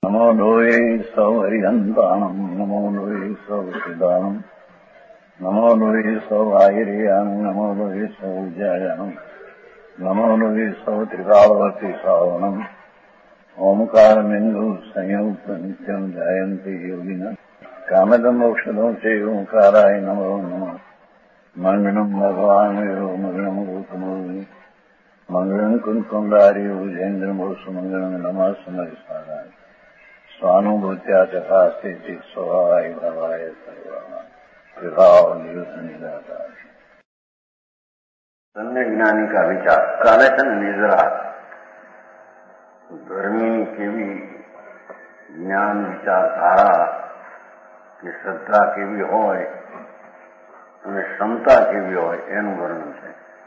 नमो लोये सौहरिहन्ताणम् नमो लोये सौहृदानम् नमो लोये सौभागिर्यानम् नमो लोये सौविजयानम् नमो लोये सौत्रिकावती सावनम् ओंकारमिन्दु संयुक्त नित्यम् जायन्ति योगिनः कामदम् मोक्षदम् च ओंकाराय नमो नमः मङ्गलम् भगवान् वीरो मङ्गलम् रूपमोहि मङ्गलम् कुन्कुण्डारि भुजेन्द्रमोसु मङ्गलम् नमः समरिसाराय स्वानुभूत्या चकास्ते स्वभावाय भवाय सर्वभाव निदाता अन्य ज्ञानी का विचार काले છે ને નિદ્રા ધર્મની કેવી જ્ઞાન વિચારધારા કે શ્રદ્ધા કેવી હોય અને ક્ષમતા કેવી હોય એનું વર્ણન છે.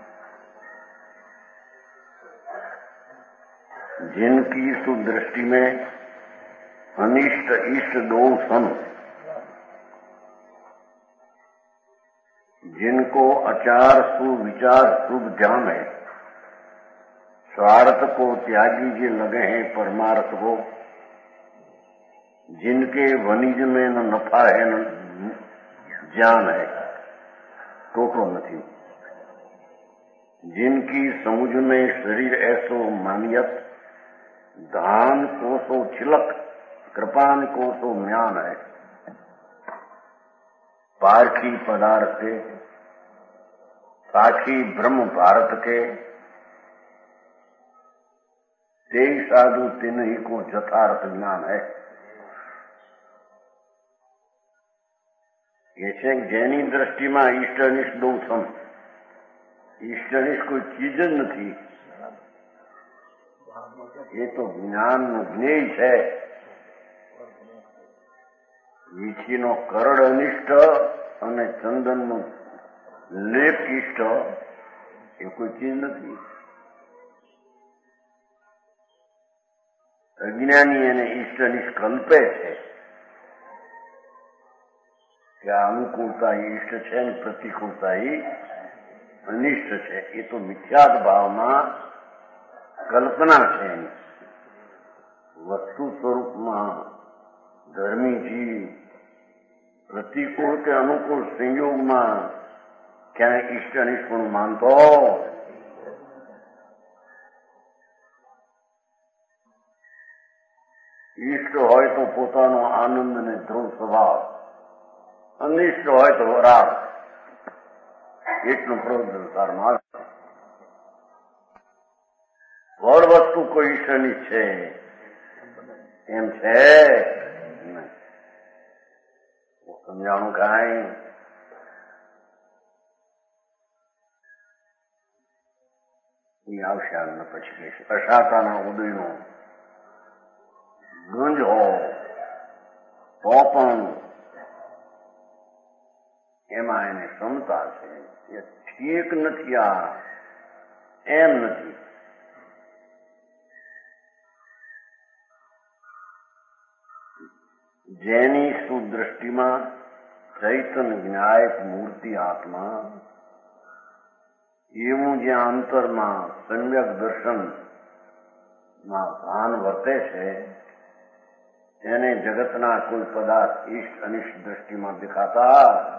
जिनकी सुदृष्टि में अनिष्ट इष्ट दो सन, जिनको आचार सुविचार शुभ ध्यान है, स्वार्थ को त्यागी जे लगे हैं परमार्थ को, जिनके वनिज में न नफा है न ज्ञान है तो नहीं, जिनकी समुझ में शरीर ऐसो मानियत, धान को सो छिलक कृपान को सो म्यान है, पारखी पदार्थ के साखी ब्रह्म भारत के, ते साधु तिन ही को यथार्थ ज्ञान है. ये છે જેની દ્રષ્ટિમાં ઈષ્ટ અનિષ્ટ દો સમ. ઈષ્ટ અનિષ્ટ કોઈ ચીજ જ નથી, એ તો જ્ઞાનનું જ્ઞેય છે. વીછીનો કરડ અનિષ્ટ અને ચંદનનું લેપ ઇષ્ટ એ કોઈ ચીજ નથી. અજ્ઞાની એને ઈષ્ટ અનિષ્ટ કલ્પે છે કે આ અનુકૂળતા ઈષ્ટ છે ને પ્રતિકૂળતા અનિષ્ટ છે. એ તો મિથ્યાત ભાવમાં કલ્પના છે. વસ્તુ સ્વરૂપમાં ધર્મી જીવ પ્રતિકૂળ કે અનુકૂળ સંયોગમાં ક્યાંય ઈષ્ટ અનિષ્ટપણું માનતો ઈષ્ટ હોય તો પોતાનો આનંદ અને ધ્રુવ સ્વભાવ, અનિષ્ટ હોય તો રાગ, એટલું પ્રવૃત્તિમાં વડ વસ્તુ કોઈ ઈષ્ટની છે એમ છે સમજાણું કાંઈ એ આવશે. આગળ પછી કહીશ. અશાતાના ઉદયનો ગુંજ હો તો પણ એમાં એને ક્ષમતા છે. એ ઠીક નથી, આ એમ નથી. જેની સુદૃષ્ટિમાં ચૈતન્ય જ્ઞાયક મૂર્તિ આત્મા, એવું જ્યાં અંતરમાં સમ્યક દર્શનમાં ભાન વર્તે છે, તેને જગતના કોઈ પદાર્થ ઈષ્ટ અનિષ્ટ દ્રષ્ટિમાં દેખાતા.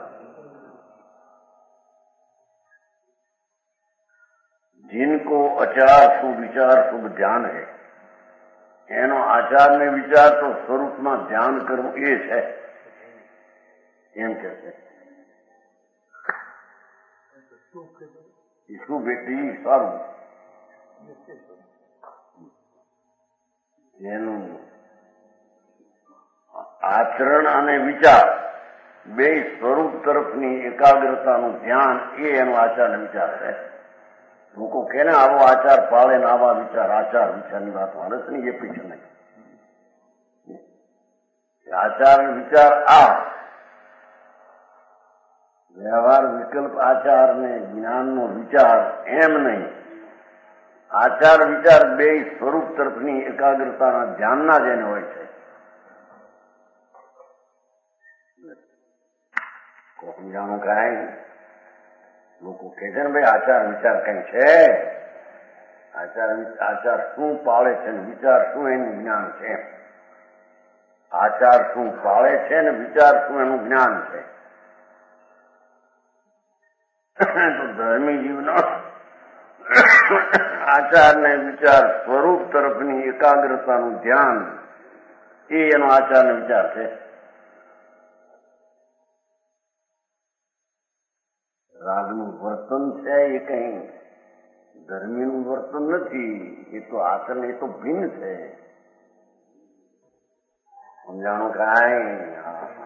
जिनको आचार सुविचार शुभ ध्यान है, એનો આચાર ને વિચાર તો સ્વરૂપમાં ધ્યાન કરવું એ છે એમ કે છે. શું બેટી સારું એનું આચરણ અને વિચાર બે સ્વરૂપ તરફની એકાગ્રતાનું ધ્યાન એ એનો આચાર ને વિચાર છે. લોકો કે ને આવો આચાર પાળે ને આવા વિચાર, આચાર વિચારની વાત માણસ નહીં, એ પીછે નહીં. આચાર વિચાર આ વ્યવહાર વિકલ્પ આચાર ને જ્ઞાનનો વિચાર એમ નહીં. આચાર વિચાર બે સ્વરૂપ તરફની એકાગ્રતાના ધ્યાનના જેને હોય છે. સમજાણું કાંઈ લોકો કહે છે ને ભાઈ આચાર વિચાર કઈ છે, આચાર શું પાળે છે ને વિચાર શું એનું જ્ઞાન છે. આચાર શું પાળે છે ને વિચાર શું એનું જ્ઞાન છે. તો ધર્મી જીવનો આચાર ને વિચાર સ્વરૂપ તરફની એકાગ્રતાનું ધ્યાન એ એનો આચાર ને વિચાર છે. રાગનું વર્તન છે એ કઈ ધર્મીનું વર્તન નથી, એ તો આચરણ, એ તો ભિન્ન છે. સમજાણું કાંઈ?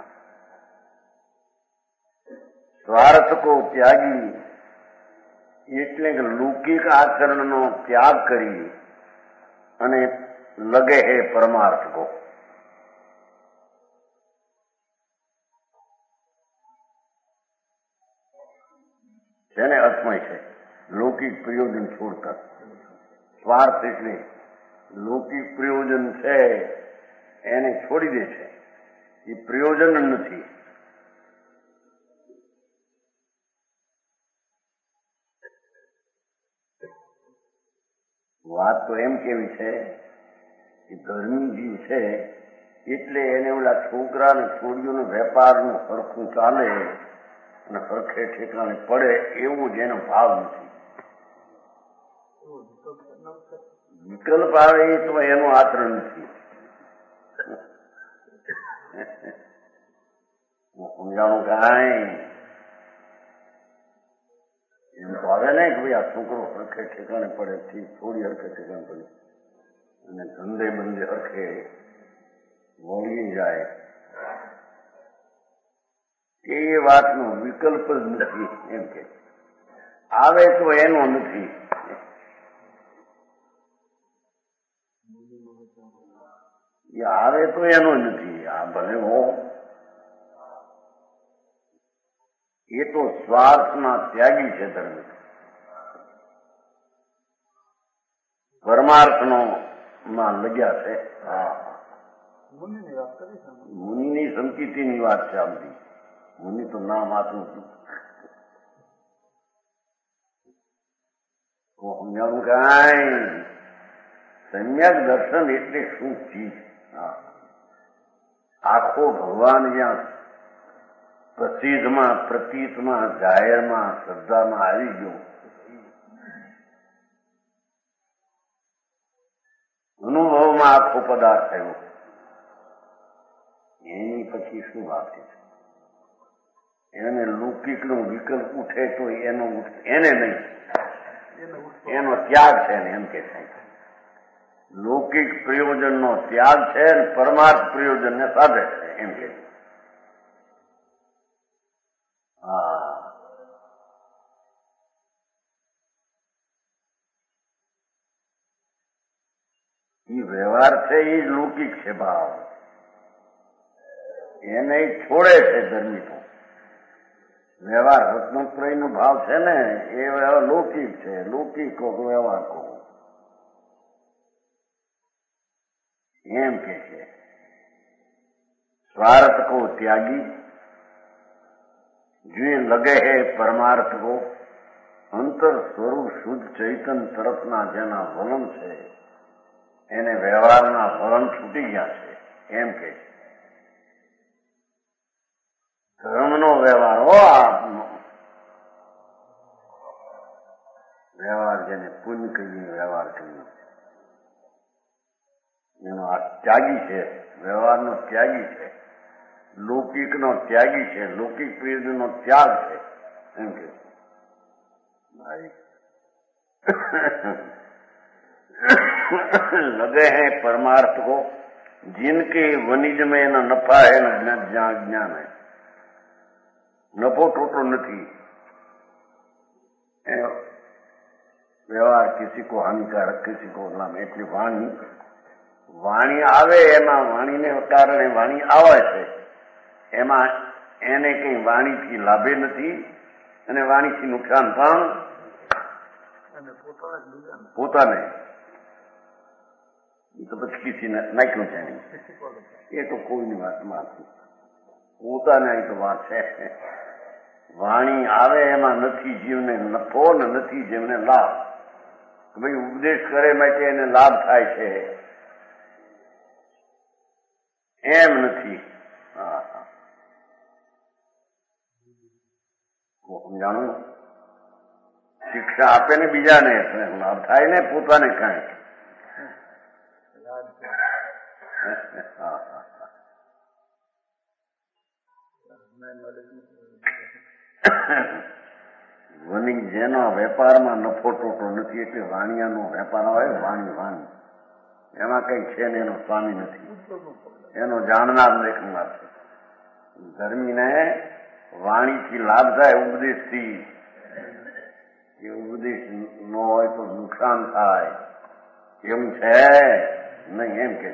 સ્વાર્થ કો ત્યાગી એટલે કે લૌકિક આચરણનો ત્યાગ કરી અને લગે હે પરમાર્થ કો. જેને અર્થમય છે લૌકિક પ્રયોજન છોડતા. સ્વાર્થ એટલે લૌકિક પ્રયોજન છે એને છોડી દે છે, એ પ્રયોજન નથી. વાત તો એમ કેવી છે કે ધર્મી જીવ છે એટલે એને ઓલા છોકરા ને છોડીઓને વેપારનું હરખું ચાલે અને હરખે ઠેકાણે પડે એવું જ એનો ભાવ નથી. વિકલ્પ આવે એ તો એનું આચરણ નથી. સમજાણું કાંઈ? એમ તો આવે ને કે ભાઈ આ છોકરો હરખે ઠેકાણે પડે, થોડી હરખે ઠેકાણે પડે અને ધંધે બંધે હરખે વળી જાય, એ વાતનો વિકલ્પ જ નથી. એમ કે આવે તો એનો નથી. એ આવે તો એનો નથી. આ ભલે હો, એ તો સ્વાર્થના ત્યાગી છે ધર્મ. પરમાર્થનો માં લગ્યા છે. મુનિની સંકિતિની વાત છે. આ બધી મુનિ તો નામ આપનું સમજાવું કાંઈ? સમ્યક દર્શન એટલે શું ચીજ? આખો ભગવાન જ્યાં પ્રસિદ્ધમાં, પ્રતીતમાં, જાહેરમાં, શ્રદ્ધામાં આવી ગયો, અનુભવમાં આખો પદાર્થ થયો, એની પછી શું વાત છે? એને લૌકિકનો વિકલ્પ ઉઠે તો એને નહીં, એનો ત્યાગ છે ને. એમ કે છે લૌકિક પ્રયોજનનો ત્યાગ છે ને પરમાર્થ પ્રયોજનને સાધે છે. એમ કે એ વ્યવહાર છે એ જ લૌકિક છે ભાવ, એને છોડે છે ધર્મી. તો વ્યવહાર રત્નત્રયનો ભાવ છે ને એ વ્યવહાર લૌકિક છે. લૌકિક કો વ્યવહાર કો એમ કે છે. સ્વાર્થ કો ત્યાગી જે લગે હે પરમાર્થ કો, અંતર સ્વરૂપ શુદ્ધ ચૈતન તરફના જેના વલણ છે એને વ્યવહારના વલણ છૂટી ગયા છે. એમ કે ધર્મનો વ્યવહાર હો, આપનો વ્યવહાર જેને પુણ્ય કહીએ, વ્યવહાર કહીએ, એનો આ ત્યાગી છે. વ્યવહારનો ત્યાગી છે, લૌકિકનો ત્યાગી છે, લૌકિક પ્રયોજનનો ત્યાગ છે. એમ કે ભાઈ लगे हैं परमार्थ को जिनके वनिज में न नफा है न ज्ञान है. नफो टोटो नहीं, व्यवहार किसी को हानिकारक, किसी को नाम. એટલી વાણી આવે એમાં વાણીને કારણે વાણી આવે છે, એમાં એને કઈ વાણીથી લાભે નથી અને વાણીથી નુકસાન પણ પોતાને. એ તો પછી કિસીને નાખ્યું છે નહીં, એ તો કોઈની વાતમાં નથી. પોતાને તો વાત છે. વાણી આવે એમાં નથી જીવને નફો ને નથી જીવને લાભ. ભાઈ ઉપદેશ કરે માટે એને લાભ થાય છે, એમ નથી. સમજાણું? શિક્ષા આપે ને બીજાને લાભ થાય ને પોતાને કાંઈ. વની જેનો વેપારમાં નફો ટોટો નથી એટલે વાણિયાનો વેપાર હોય વાણી એમાં કઈ છે ને એનો સ્વામી નથી, એનો જાણનાર દેખનાર છે. ધર્મીને વાણીથી લાભ થાય, ઉપદેશથી. એ ઉપદેશ ન હોય તો નુકસાન થાય એમ છે નહીં, એમ કે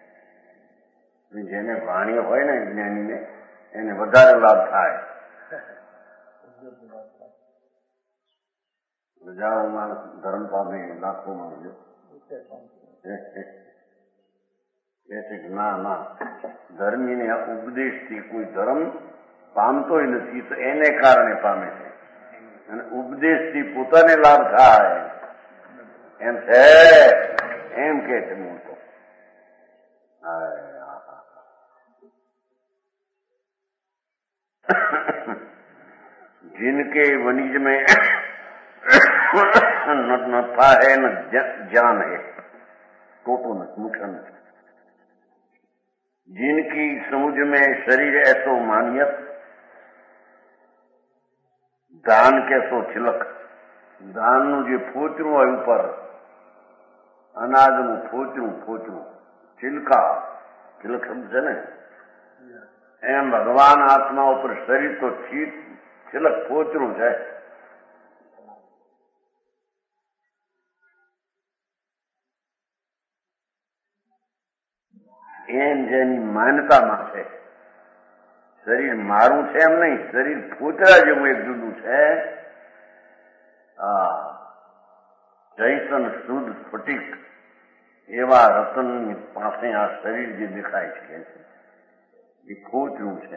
જેને વાણી હોય ને જ્ઞાનીને એને વધારે લાભ થાય. હજારો માણસ ધર્મ પામે, લાખો માણસ ના ધર્મીને ઉપદેશથી કોઈ ધર્મ પામતોય નથી તો એને કારણે પામે છે, અને ઉપદેશથી પોતાને લાભ થાય એમ છે, એમ કે છે મૂળ તો. जिनके वनिज में नफा है न जान है, टोटो न नुकसान. जिनकी समझ में शरीर ऐसो मानियत, ધાન કેસો છિલક. ધાનનું જે ફોચરું હોય ઉપર, અનાજનું ફોચરું છિલકા, છિલક શબ્દ છે ને, એમ ભગવાન આત્મા ઉપર શરીર તો છિલક ફોચરું છે. એમ જેની માન્યતામાં છે. શરીર મારું છે એમ નહીં, શરીર ફોચરા જેવું એક જુદું છે. જૈસન શુદ્ધ સ્ફટિક એવા રતનની પાસે આ શરીર જે દેખાય છે એ ફોચરું છે.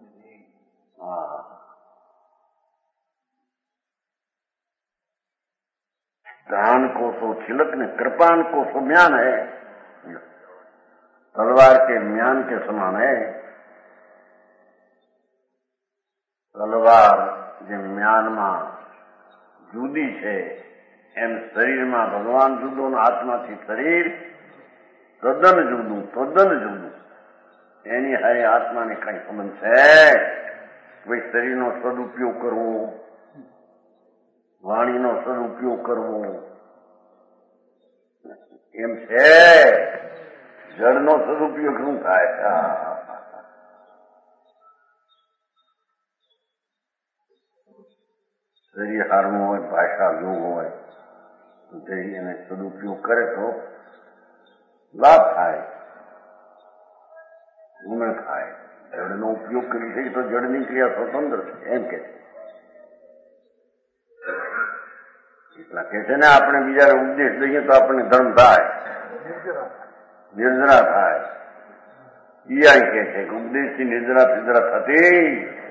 दान को तो छिलक ने, कृपान को तो म्यान है, तलवार के म्यान के समान है. તલવાર જે મ્યાનમાં જુદી છે એમ શરીરમાં ભગવાન જુદો ને આત્માથી શરીર તદ્દન જુદું. એની હારે આત્માને કઈ સંબંધ છે? કોઈ શરીરનો સદુપયોગ કરવો, વાણીનો સદુપયોગ કરવો એમ છે. જળનો સદુપયોગ શું થાય? શરીર હારવું હોય, ભાષા યોગ હોય, એને સદુપયોગ કરે તો લાભ થાય, ગુણ થાય. જળનો ઉપયોગ કરી શકે તો જળની ક્રિયા સ્વતંત્ર છે, એમ કે છે. એટલા કે છે ને, આપણે બીજાને ઉપદેશ દઈએ તો આપણને ધર્મ થાય, નિર્જરા થાય. એ કે છે કે ઉપદેશથી નિર્જરા થતી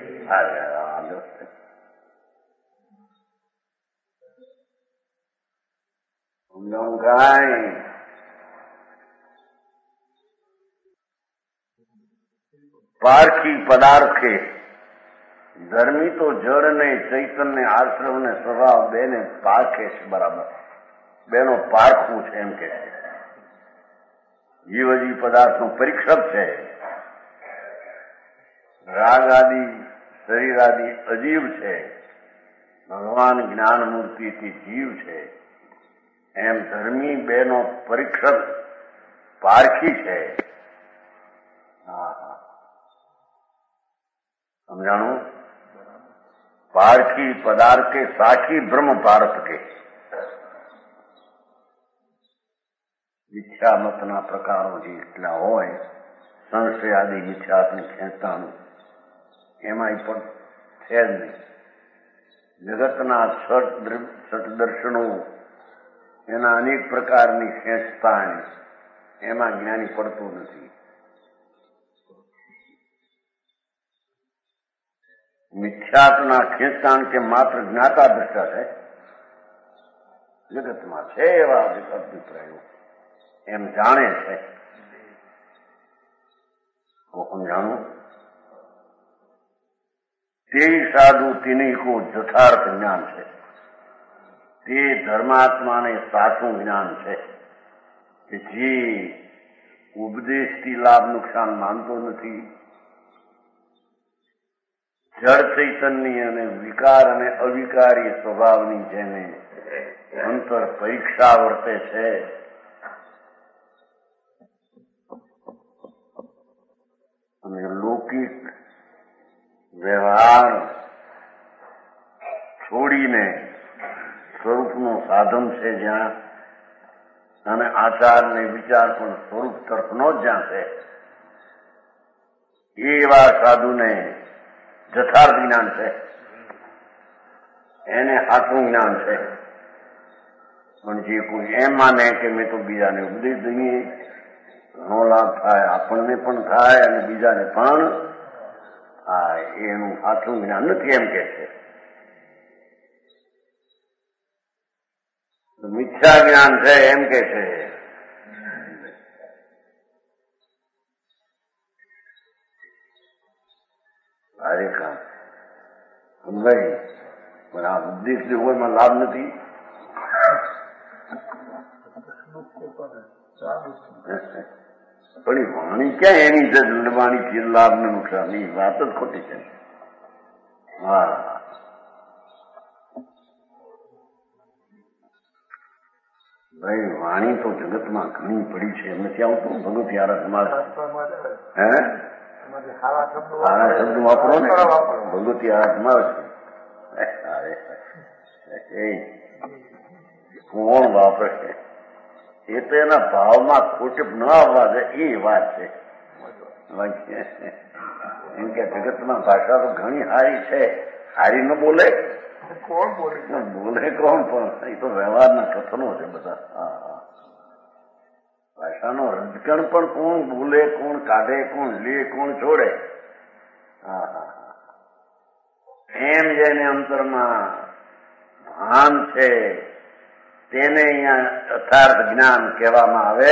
સમજાવું કાંઈ? પારખી પદાર્થે ધર્મી તો જળ ને ચૈતન્ય આશ્રમ ને સ્વભાવ બેને પારખે છે બરાબર. બેનો પારખવું છે એમ કે છે. જીવજી પદાર્થનું પરીક્ષક છે. રાગ આદિ શરીર આદિ અજીવ છે, ભગવાન જ્ઞાન મૂર્તિથી જીવ છે. એમ ધર્મી બેનો પરીક્ષક પારખી છે. સમજાણું? પારખી પદાર્થ કે સાખી બ્રહ્મ ભારત કે. મિથ્યા મતના પ્રકારો જે એટલા હોય, સંશય આદિ મિથ્યાત્મક ખેંચાણું એમાં પણ છે જ નહીં. જગતના છઠ દર્શનો, એના અનેક પ્રકારની ખેંચતાણ, એમાં જ્ઞાની પડતું નથી. મિથ્યાત્વના ખેંચાણ કે માત્ર જ્ઞાતા દ્રષ્ટા છે. જગતમાં છે એવા અભિપ્રાયો એમ જાણે છે. को समझाणु ते साधु तेनी को यथार्थ ज्ञान है, ते धर्मात्मा ने साचू ज्ञान है कि जे उपदेशથી લાભ નુકસાન માનતો નથી, જળ ચૈતન્ય અને વિકાર અને અવિકારી સ્વભાવની જેને અંતર પરીક્ષા વર્તે છે, અને લૌકિક વ્યવહાર છોડીને સ્વરૂપનું સાધન છે જ્યાં, અને આચાર ને વિચાર પણ સ્વરૂપ તરફનો જ જ્યાં છે, એવા સાધુને यथार्थ ज्ञान है, એને સાચું જ્ઞાન છે. પણ જે કોઈ એમ માને કે મેં તો બીજાને ઉપદેશ દઈએ, ઘણો લાભ થાય, આપણને પણ થાય અને બીજાને પણ થાય, એનું સાચું જ્ઞાન નથી એમ કે છે. મિથ્યા જ્ઞાન છે એમ કે છે. અરે કામ સમજાય, પણ આ ઉપદેશ જે હોય એમાં લાભ નથી. પણ એ વાણી ક્યાં એની વાણીથી લાભ ને નુકસાન, એ વાત જ ખોટી છે. હા, ભાઈ વાણી તો જગતમાં ઘણી પડી છે. નથી આવતું ભગવતી આરાધમાં? હે, સારા શબ્દ વાપરો ને, ભગવતી આરાધમાં છે. કોણ વાપરે છે? એ તો એના ભાવમાં ખોટ ન આવવા દે એ વાત છે. એમ કે જગતમાં ભાષા તો ઘણી સારી છે, સારી ન બોલે કોણ? બોલે કોણ? પણ એ તો વ્યવહારના કથનો છે બધા. હા, ભાષાનો રજકણ પણ કોણ બોલે, કોણ કાઢે, કોણ લે, કોણ છોડે. હા, એમ જેને અંતરમાં ભાન છે તેને અહીંયા યથાર્થ જ્ઞાન કહેવામાં આવે,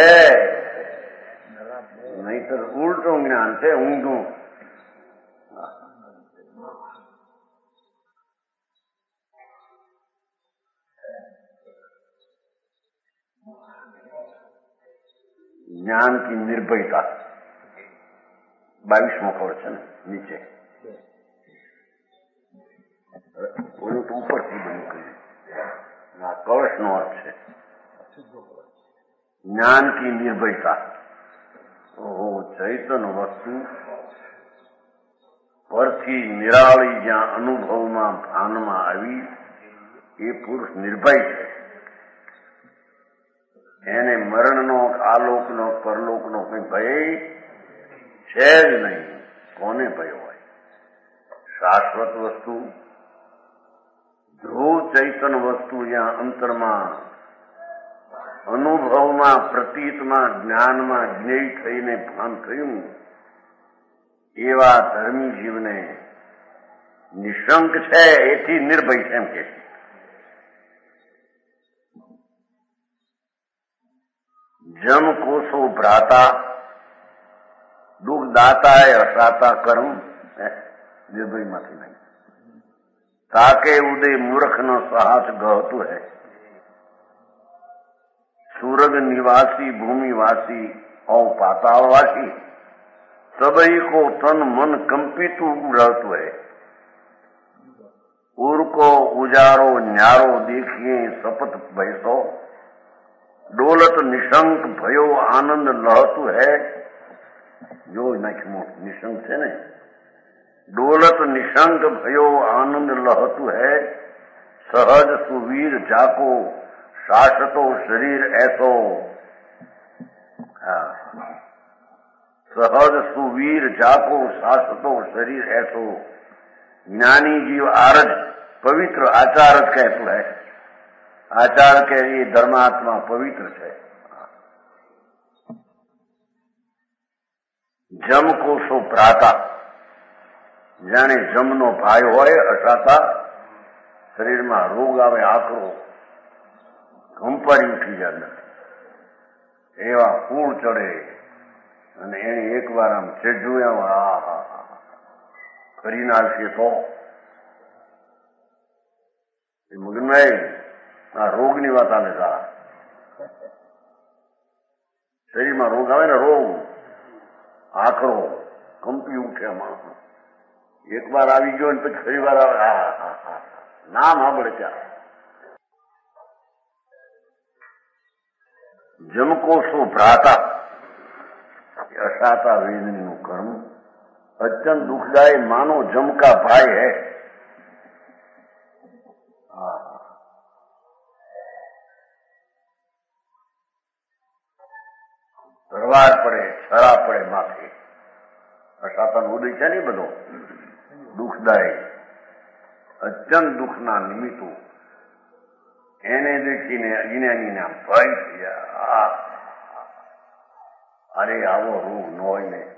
નહીતર ઉલટું જ્ઞાન છે, ઊંધું. ज्ञान की निर्भयता 22वां कवच है ना, नीचे बोलो तो ऊपर થી બન્યું કર્યું. આ કવચનો અર્થ છે જ્ઞાન की निर्भयता. ચૈતન વસ્તુ પરથી નિરાળી જ્યાં અનુભવમાં ભાનમાં આવી એ પુરુષ નિર્ભય છે. એને મરણનો, આલોકનો, પરલોકનો કઈ ભય છે જ નહીં. કોને ભય હોય? શાશ્વત વસ્તુ, ધ્રુવ ચૈતન વસ્તુ જ્યાં અંતરમાં અનુભવમાં, પ્રતીતમાં, જ્ઞાનમાં જ્ઞેય થઈને ભાન થયું, એવા ધર્મી જીવને નિશંક છે એથી નિર્ભય છે એમ કે છે. जम कोसो भ्राता दुख दाता है हसाता कर्म निर्भय माथी नहीं. ताके उदय मूर्ख न साहस गहतु है. सूरग निवासी, भूमिवासी और पातालवासी सबई को तन मन कंपितु रहतु है. उर को उजारो न्यारो देखिए सपत बैसो. डोलत निशंक भयो आनंद लहतु है. जो निशंक है ने, डोलत निशंक भयो आनंद लहतु है. सहज सुवीर जाको शाश्वतो शरीर ऐसो. सहज सुवीर जाको शाश्वतो शरीर ऐसो. ज्ञानी जीव आरज पवित्र आचारज कहतु है. आचार के ये धर्मात्मा पवित्र है. जम को सो प्राता, जाने जमनो भाई होय असाता. शरीर में रोग आवे आकरो, कंपारी उठी जाए, एवा फूल चढ़े અને એને એકવાર આમ છે જોયા, આ કરી નાખશે તો મગનભાઈ આ રોગની વાત આવે સારા શરીરમાં રોગ આવે ને, રોગ આખરો કંપી ઉઠે માણસ. એક વાર આવી ગયો ને પછી ફરી વાર આવે, નામ સાંભળે ત્યાં. જમકોષો ભ્રાતા અસાતા વેદનીનું કર્મ અત્યંત દુઃખદાયી, માનો જમકા ભાઈ હે. તરવાર પડે, છરા પડે માથે. અસાતાનો ઉદય છે ને બધો દુઃખદાયી, અત્યંત દુઃખના નિમિત્તો એને દેખીને અજ્ઞાનીને ભય થઈ જાય. અરે આવો રોગ ન હોય ને,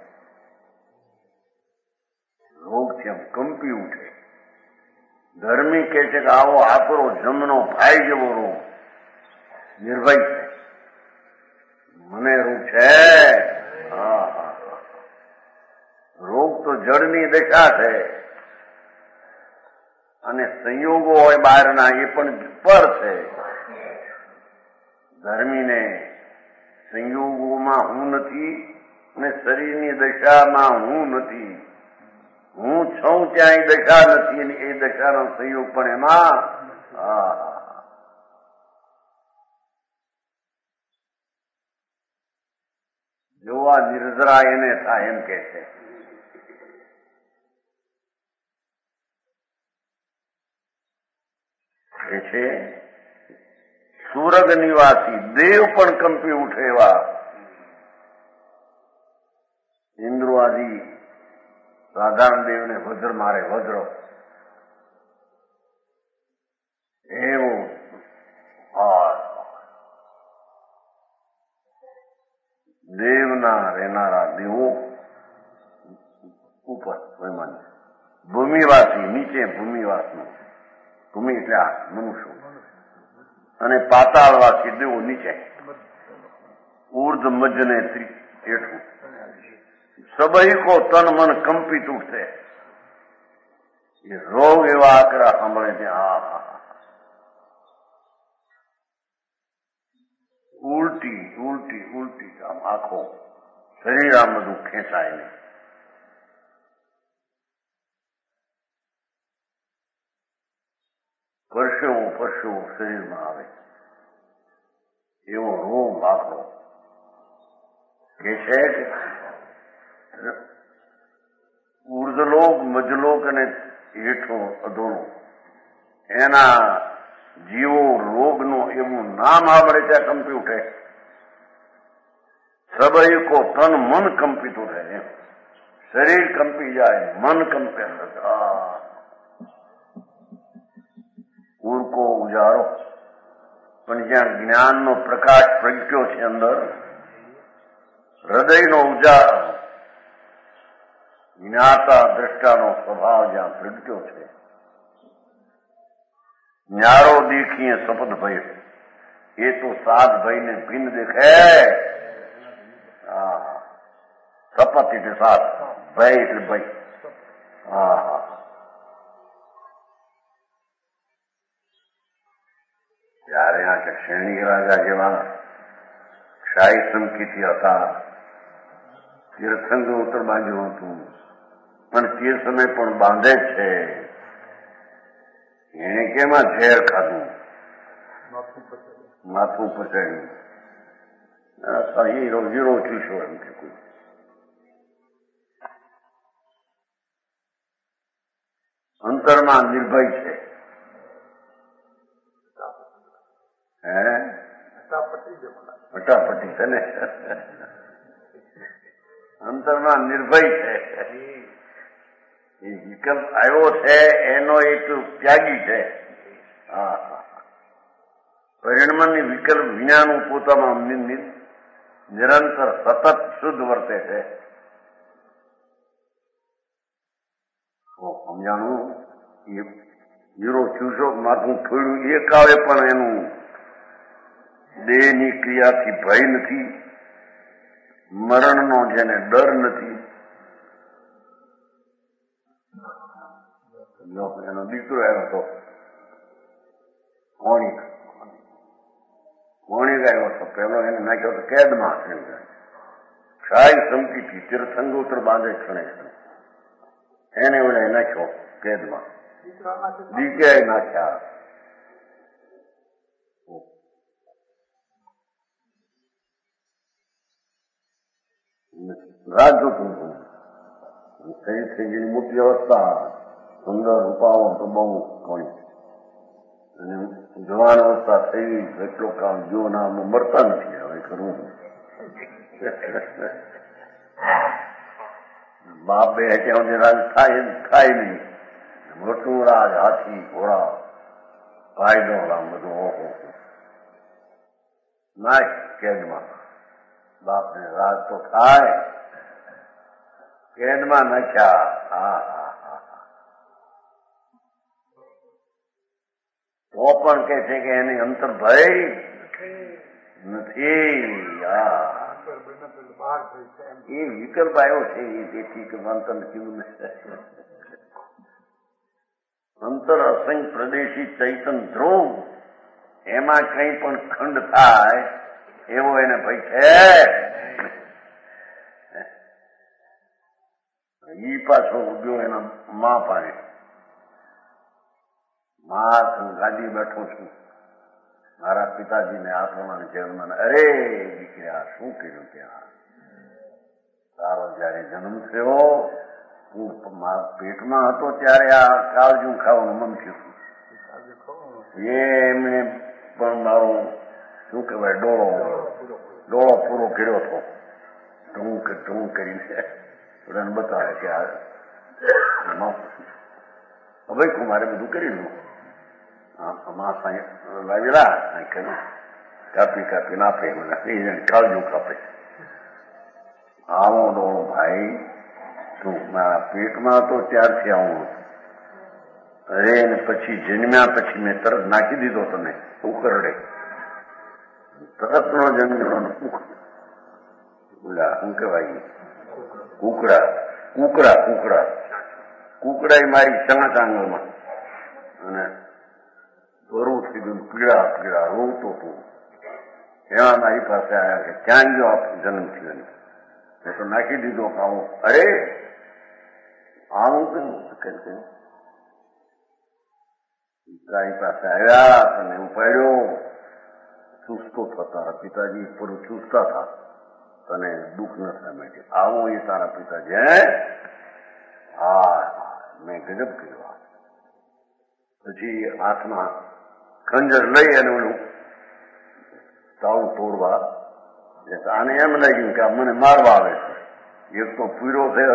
રોગ છે એમ કંપી ઉઠે. ધર્મી કહે છે કે આવો આકરો જમનો ભાઈ જેવો રોગ નિર્ભય છે, મને રોગ છે. રોગ તો જળની દશા છે, અને સંયોગો હોય બહારના એ પણ પર છે. ધર્મીને સંયોગોમાં હું નથી અને શરીરની દશામાં હું નથી. હું છું ત્યાં એ દશા નથી, અને એ દશાનો સંયોગ પણ એમાં. જોવા નિર્જરા એને થાય એમ કે છે. સુરગ નિવાસી દેવ પણ કંપી ઉઠે એવા ઇન્દ્રો આદિ સાધારણ દેવને વજ્ર મારે, વજ્ર એવો દેવના રહેનારા દેવો ઉપર ભૂમિવાસી નીચે, ભૂમિવાસનું ભૂમિ એટલે આ મનુષ્ય, અને પાતાળવાસી દેવો નીચે, ઉર્ધ મજને હેઠું. સબહીકો તન મન કંપિત ઉઠે. એ રોગ એવા આકરા સાંભળે છે. ઉલટી ઉલટી ઉલટી આમ આખો શરીર આમ બધું ખેંચાય નહીં. પરસેવો પરસેવો શરીરમાં આવે એવો રોગ આખો કે છે. ઉર્ધલોક, મજલોક અને હેઠો અધોલોક એના જીવો રોગનું એવું નામ આવડે ત્યાં કંપી ઉઠે. સબયકો તન મન કંપિત ઉઠે. એમ શરીર કંપી જાય, મન કંપે. ઉરકો ઉજારો, પણ જ્યાં જ્ઞાનનો પ્રકાશ પ્રગટ્યો છે અંદર, હૃદયનો ઉજારો, જ્ઞાતા દ્રષ્ટાનો સ્વભાવ જ્યાં પ્રગટ્યો છે, ન્યારો દેખીએ સપદ ભય. એ તો સાત ભયને ભિન્ન દેખે. સપત એટલે સાત, ભય એટલે ભય. ત્યારે આ કે શ્રેણી રાજા જેવા શાહી સંકિતી હતા, તીર્થંગ ઉત્તર બાજુ હતું, અને તે સમય પણ બાંધે જ છે. એને કેમાં ઝેર ખાધું, માથું પચાડ્યું, હીરો ચૂસો એમ કે કોઈ. અંતરમાં નિર્ભય છે. ફટાફટી છે ને, અંતરમાં નિર્ભય છે. એ વિકલ્પ આવ્યો છે એનો એક ત્યાગી છે. પરિણમની વિકલ્પ વિનાનું પોતામાં નિરંતર સતત શુદ્ધ વર્તે છે. સમજાણું? હીરો ચૂસો માથું ખોલ્યું એક આવે પણ એનું દેહની ક્રિયાથી ભય નથી, મરણનો જેને ડર નથી, એનો દીકરો આવ્યો હતો કોણિક આવ્યો હતો, પેલો એને નાખ્યો હતો કેદમાં. ક્ષાય સંપીથી તીર્થંગોત્ર બાંધે ક્ષણે એને ઓલે નાખ્યો કેદમાં, દીકરા નાખ્યા. રાત જોતું થઈ મોટી અવસ્થા, સુંદર રૂપાવો તો બહુ કોણી, અને જવાન અવસ્થા થઈ, એટલો કામ જો ના મરતા નથી. હવે કરવું બાપ બે ત્યાં રાજ થાય નહીં. મોટું રાજ, હાથી ઘોડા કાયદો રામ બધું ઓહો નાખ કેદમાં. બાપને રાજ તો થાય, કેદમાં નાખ્યા. તો પણ કે છે કે એની અંતર ભય નથી. એ વિકલ્પ આવ્યો છે તેથી કે અંતર કેવું અંતર અસંખ્ય પ્રદેશી ચૈતન ધ્રુવ, એમાં કઈ પણ ખંડ થાય એવો એને ભય છે. ઈ પાછો ઉદ્યો એના મા પાસે, મા ગાડી બેઠો છું, મારા પિતાજીને આ પ્રમાણે જન્મ. અરે દીકરા શું કર્યું ત્યાં? તારો જયારે જન્મ થયો હું પેટમાં હતો ત્યારે આ કાળજું ખાવાનું મન થયું. એમને પણ મારો શું કહેવાય ડોળો પૂરો કર્યો હતો. ઢૂંઢ કરીને બધાને બતાવે કે હવે કુમારે બધું કરી દઉં. લાવેલા કાપી નાખે, કાળજું કાપે. આવો ડોળો ભાઈ તું મારા પેટમાં હતો ત્યારથી આવું હતું. અરે ને પછી જન્મ્યા પછી મેં તરત નાખી દીધો તને ઉકરડે, તરત નો જન્મ્યો. શું કહેવાય? કુકડા મારી ચાંચ આંગળમાં, અને ભરવું થઈ ગયું, પીળા રોવતો તું. એમાં મારી પાસે આવ્યા કે ક્યાં ગયો આપ જન્મ થયો? મેં તો નાખી દીધો આવું. અરે આવું કહ્યું. તારી પાસે આવ્યા, તને ઉપાડ્યો, ચૂસતો થતા. તારા પિતાજી પર ચૂસતા હતા, તને દુઃખ ન થાય માટે. આવો એ તારા પિતાજી. હા મેં ગજબ કર્યો. પછી હાથમાં ખંજર લઈ અને ઓલું તાળું તોડવા. આને એમ લાગ્યું કે મને મારવા આવે છે. એક તો પીરો થયો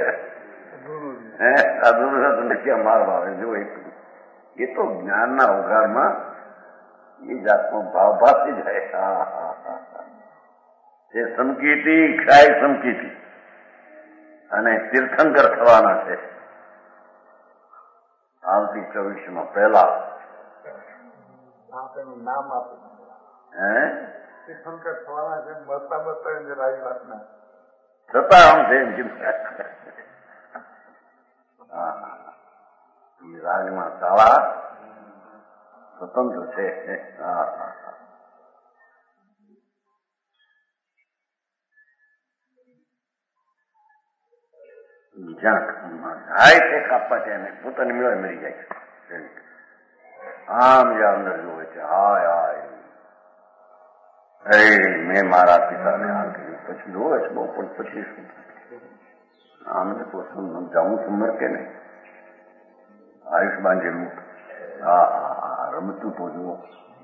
આ દુર્યોધનને ક્યાં મારવા આવે? જો એ તો જ્ઞાનના ઉઘાડમાં એ જાતનો ભાવ ભાસી જાય. તે સમકીતી ક્ષાય સમકીતી અને તીર્થંકર થવાના છે આવતી 24માં પહેલા. નામ આપે તીર્થંકર થવાના છે. બસતા આવી વાતના છતાં આમ છે એમ ચિંતા. રાજમાં શાળા સ્વતંત્ર છે. જાય છે કાપવા છે એને પોતાની મેળે મરી જાય છે. આમ જે અંદર જોવે છે હાય મેં મારા પિતાને આ કર્યું. પછી જોવે છે બહુ, પણ પછી શું આમને તો જાઉં છું મર કે નહીં. આયુષ બાંધેલું રમતું તો જુઓ.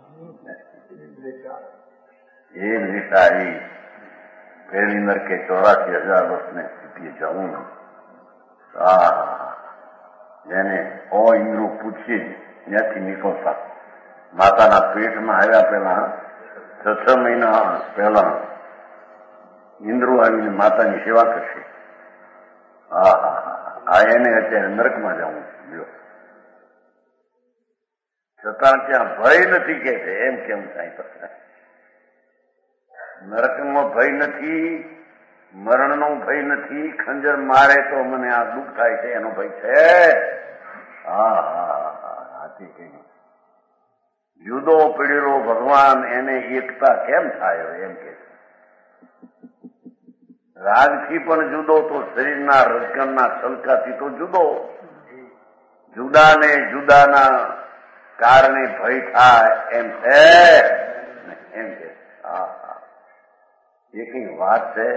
એ નિશાળી પહેલી નરકે 84,000 વર્ષને સ્થિતિએ જવું. જેને ઇન્દ્રો પૂછીએ ત્યાંથી નીકળતા. માતાના પેટમાં આવ્યા પહેલા 6 મહિના પહેલા ઇન્દ્રો આવીને માતાની સેવા કરશે. એને અત્યારે નરકમાં જવું જો. છતાં ત્યાં ભય નથી કે છે. એમ કેમ થાય? નરકમાં ભય નથી, મરણનો ભય નથી, ખંજર મારે તો મને આ દુઃખ થાય છે એનો ભય છે. હા હાથી કહ્યું. જુદો પીડેલો ભગવાન એને એકતા કેમ થાય એમ કે રાગથી પણ જુદો તો શરીરના રજકણના સલકાથી તો જુદો. જુદાને જુદાના કારણે ભય થાય એમ છે એમ કે એ કઈ વાત છે.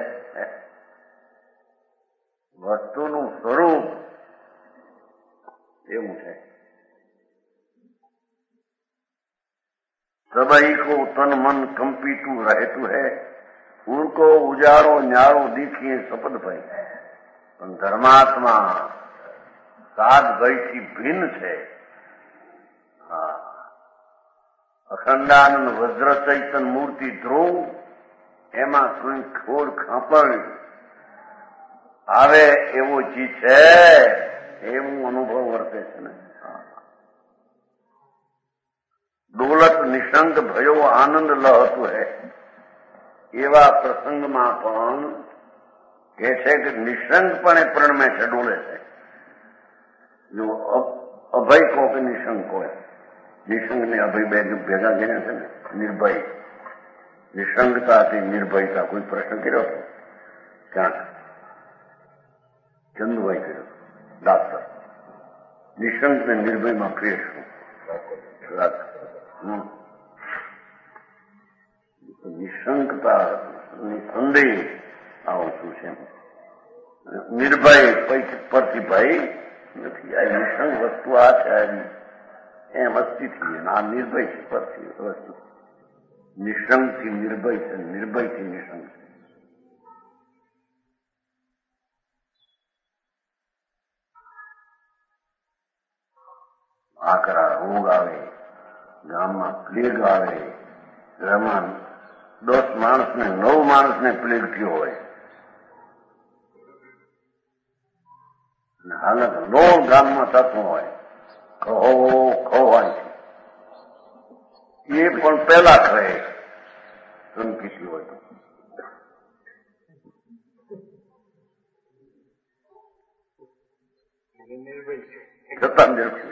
વસ્તુનું સ્વરૂપ એવું છે. सबई को तन मन कंपितु रहतु है, उनको उजाड़ो न्यारो देखिए शपथ भय. પણ ધર્માત્મા સાત ભયથી ભિન્ન છે. હા, અખંડાનંદ વજ્ર ચૈતન મૂર્તિ ધ્રુવ એમાં કોઈ ખોડ ખાંપણ આવે એવો જી છે એવું અનુભવ વર્તે છે ને. ડોલત નિશંક ભયો આનંદ લહતું હે એવા પ્રસંગમાં પણ કે છે કે નિશંકપણે પ્રણમે છે, ડોલે છે. જો અભય કહો કે નિશંક હોય, નિશંક ને અભય બે ભેગા ગયા છે ને. નિર્ભય, નિશંકતાથી નિર્ભયતા. કોઈ પ્રશ્ન કર્યો હતો ક્યાંક? ચંદુભાઈ કર્યો ડાક્ટર. નિશંક ને નિર્ભયમાં ફેર શું? નિશંકતા સંદેહ આવો શું છે. નિર્ભય પરથી ભય નથી. આ નિશંક વસ્તુ આ છે એમ અસ્થિથી, આ નિર્ભય પરથી વસ્તુ. નિશંકથી નિર્ભય છે, નિર્ભયથી નિશંક છે. આકરા રોગ આવે, ગામમાં પ્લેગ આવે, ઘરમાં 10 માણસને 9 માણસને પ્લેગ થયો હોય, હાલત લો ગામમાં થતું હોય, ખોવાય એ પણ પહેલા કહે ચમકીતી હોય તો. છતાં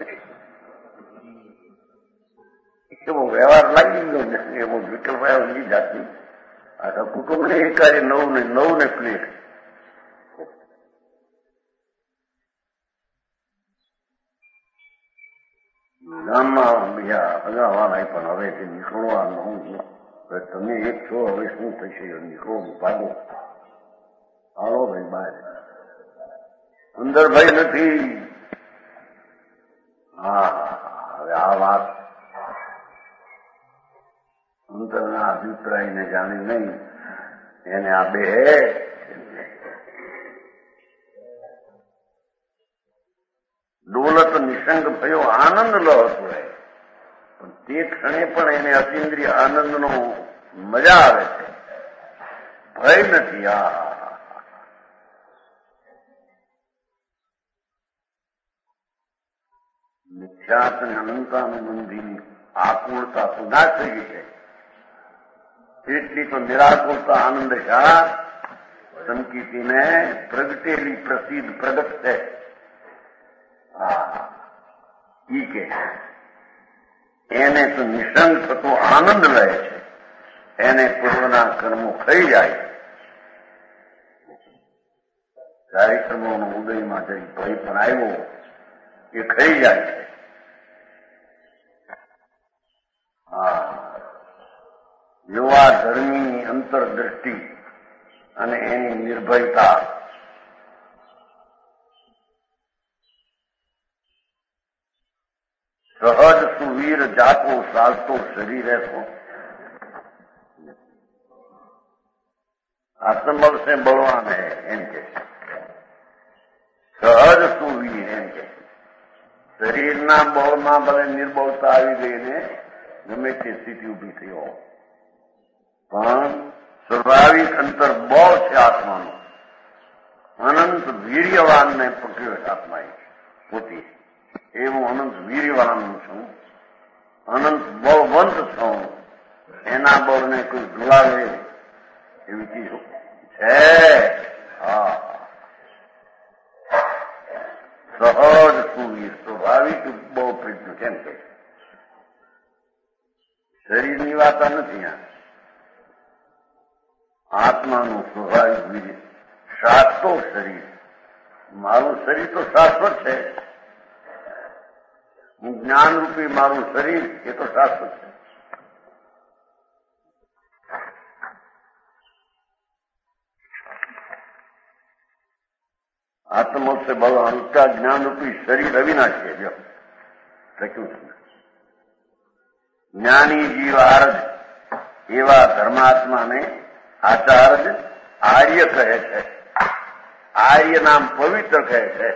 એવો વ્યવહાર લાગી ગયો ને, એવો વિકલ્પ ઊંઘી જાતની. આખા કુટુંબને એકારે 9 ને પ્લેટ. ગામમાં બીજા અગાવાળા પણ હવે નીકળવાનું તમે એક છો, હવે શું થશે? નીકળો, ભાગો, હાલો ભાઈ બહાર. અંદર ભાઈ નથી. હા, હવે આ વાત અંતરના અભિપ્રાયને જાણે નહીં, એને આ બે ડોલત નિશંક ભયો આનંદ લહતું હોય. પણ તે ક્ષણે પણ એને અતિન્દ્રિય આનંદનો મજા આવે છે, ભય નથી. મિથ્યાત અને અનંતાનુબંધી આકુળતા તો ના થઈ ગઈ છે. એટલી તો નિરાકુળતા આનંદ શા સંકીર્તિને પ્રગટેલી પ્રસિદ્ધ પ્રગટ છે. ઈ કે એને તો નિશંક થતો આનંદ લે છે. એને પૂર્વના કર્મો ખાઈ જાય. કાર્યક્રમોનો ઉદયમાં જઈ ભય પણ આવ્યો એ ખાઈ જાય છે. યુવા ધર્મીની અંતરદ્રષ્ટિ અને એની નિર્ભયતા સહજ સુવીર જાતો સાલતો શરીરે તો આત્મબળ સે બળવાન હે એમ કે સહજ સુવીર એમ કે શરીરના બળમાં ભલે નિર્બળતા આવી ગઈને ગમે તે સ્થિતિ ઉભી થઈ હોય, પણ સ્વાભાવિક અંતર બળ છે આત્માનું. અનંત વીર્યવાનને પકડ્યો આત્માએ પોતે. એવું અનંત વીર્યવાન છું, અનંત બળવંત છું. એના બળને કોઈ ઢોળાવે એવી ચીજો છે. ધર્માત્માનું સ્વાભાવિક વિજય શાશ્વત શરીર. મારું શરીર તો શાશ્વત છે. જ્ઞાનરૂપી મારું શરીર એ તો શાશ્વત છે. આત્મા से भगवान का ज्ञान रूपी शरीर अविनाशी है. जो क्यों ज्ञानी जीवार्ज एवा धर्मात्मा ने आचार्य आर्य कहे છે. आर्य नाम पवित्र कहे છે.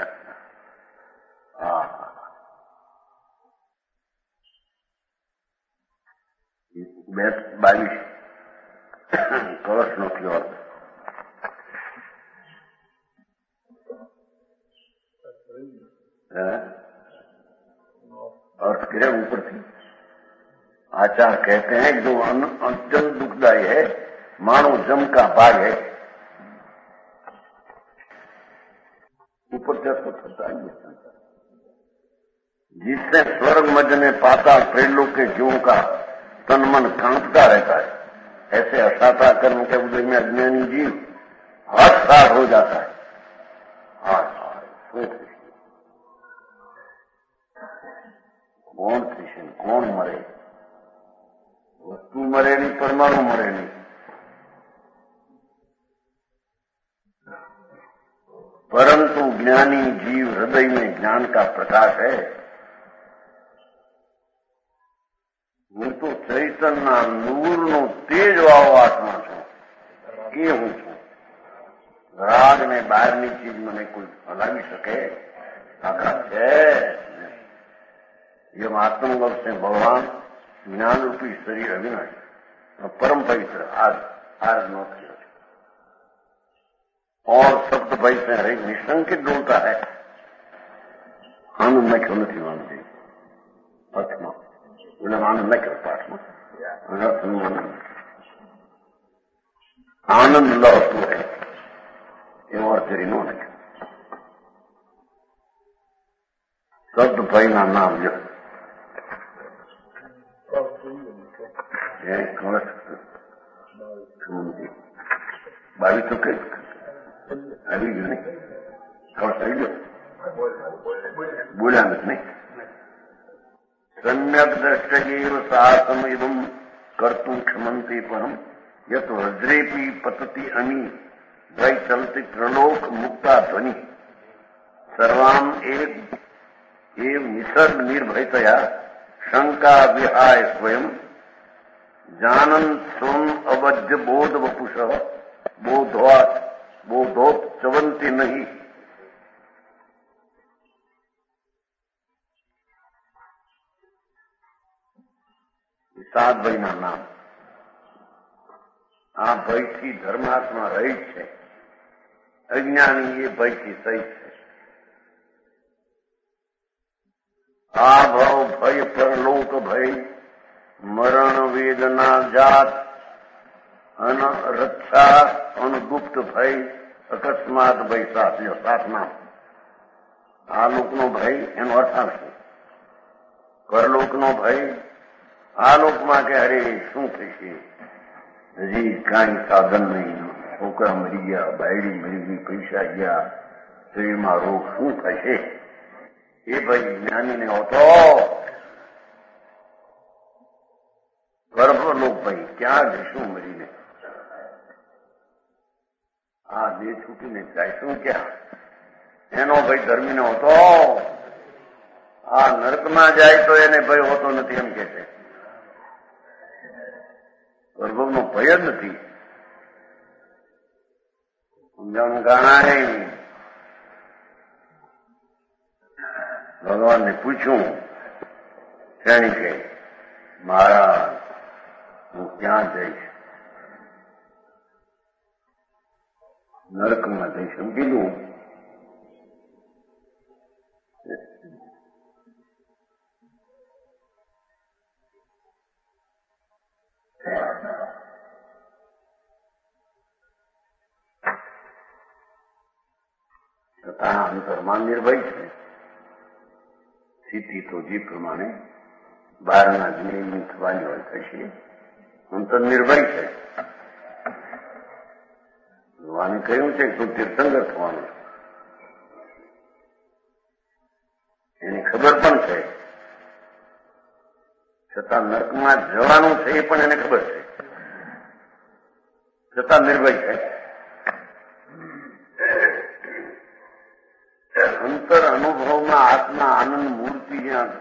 22 કળશનો કયો अर्थ गिरे ऊपर थी. आचार कहते हैं कि जो अत्यंत दुखदायी है, मानो जम का भाग है. ऊपर चर्चा करता है जिससे स्वर्ग मध्य में पाताल प्रेलोक के जीवों का तन मन कांपता रहता है. ऐसे असाता कर्म के उदय में अज्ञानी जीव हर साल हो जाता है. कौन कृष्ण कौन मरे? वस्तु मरे नहीं, परमाणु मरे नहीं. परंतु ज्ञानी जीव हृदय में ज्ञान का प्रकाश है. હું તો ચૈતન્ય નૂરનો તેજવાળો આત્મા છું. એ હું છું. રાગ ને બહારની ચીજ મને કોઈ હલાવી શકે? આખા છે. ये आत्मबल से भगवान ज्ञान रूपी शरीर अविनाशी परम पवित्र आज नोट किया और शब्द भाई से हरे निशंकित डोलता है. आनंद में क्यों नहीं मानते? अर्थमा उन्हें आनंद नहीं कर पाठमा अर्थ आनंद लहतु है. ये और तेरी नो नहीं शब्द भाई ना नाम जो बावी तो कई अभी जो नहीं कौन सही जो बोला नहीं. सम्यक दृष्टजीव साहसम एवं कर्तुं क्षमन्ते परम यत वज्रेपी पतति अमी वै चलति प्रलोक मुक्ता ध्वनि सर्वाम एव निसर्ग निर्भयतया शंका विहाय स्वयं जानन स्वम अवध्य बोध वपुष बोधोत चवंती नहीं. सात भाई ना नाम आ भय थी धर्मात्मा रही है. अज्ञानी ये भय थी सही है. आ भाव भय परलोक भय मरण वेदना जात अन रक्षा अनुगुप्त भय अकस्मात भय सात नाम. आ लोकनो भय एनो अर्थ આવશે. પરલોકનો ભય આ લોકમાં કે અરે શું થશે? હજી કાંઈ સાધન નહીં. છોકરા મરી ગયા, બાયડી મરી ગઈ, પૈસા ગયા, શરીરમાં રોગ શું થશે? એ ભાઈ જ્ઞાનીને હોતો ગર્ભલોક ભાઈ ક્યાં જઈશું મરીને? આ દેહ છૂટીને જાયશું ક્યાં? એનો ભાઈ ધર્મીને હોતો આ નરકમાં જાય તો એને ભય હોતો નથી એમ કે છે. ગર્ભનો ભય જ નથી. સમજાવવાનું ગાણા નહીં. ભગવાનને પૂછ્યું શ્રેણી કે મહારાજ હું ક્યાં જઈશ? નરકમાં જઈશ એમ કીધું. છતાં અંતરમાં નિર્ભય છે. સ્થિતિ તો જે પ્રમાણે બહારના જ્ઞાનની થવાની હોય થશે. અંતર નિર્ભય છે. આ ભાવ ભય પરલોક ભય મરણ વેદના જાત અન રક્ષા अनुगुप्त भय अकस्मात भय साथ. ये भाई ज्ञानी ने होतो आ नरक में જાય तो એને भय होतो નથી એમ કે છે. ગર્ભનો ભય જ નથી. ભગવાને કહ્યું છે કે તું તીર્થંકર થવાનું છે, એની ખબર પણ છે, છતાં નરકમાં જવાનું છે એ પણ એને ખબર છે, છતાં નિર્ભય છે. અંતર અનુભવમાં આત્મા આનંદ મૂર્તિ જ્યાં